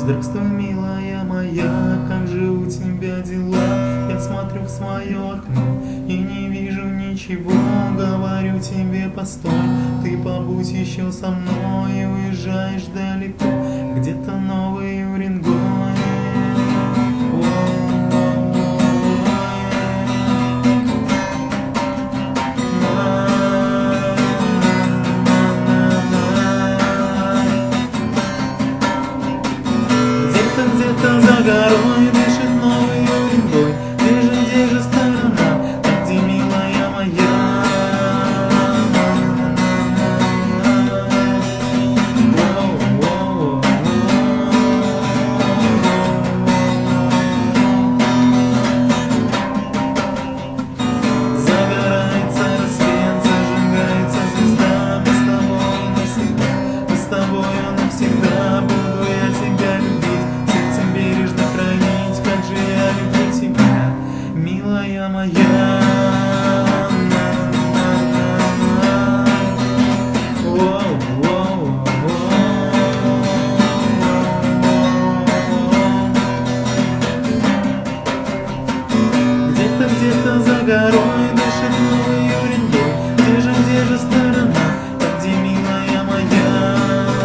Здравствуй, милая моя, как же у тебя дела? Я смотрю в свое окно и не вижу ничего. Говорю тебе, постой, ты побудь еще со мной. И уезжаешь далеко, где-то Новый Уренгой. Где-то за горой дышит Новый Уренгой. Где же сторона, там, где милая моя? Загорается рассвет, зажигается звезда. Мы с тобой навсегда, мы с тобою навсегда. Буду я тебя любить, сердцем бережно хранить. Как же я люблю тебя, милая моя. Где-то за горой дышит Новый Уренгой. Где же сторона, там, где милая моя?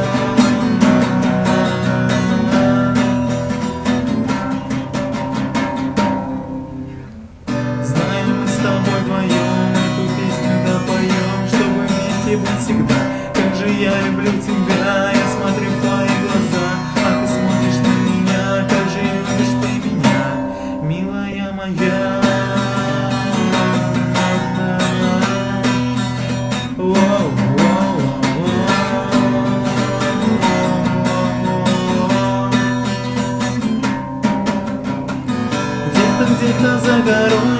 Знаю, мы с тобой вдвоем эту песню допоем, чтобы вместе быть всегда. Как же я люблю тебя, я смотрю в твои глаза, а ты смотришь на меня. Как же любишь ты меня, милая моя. Где-то за горой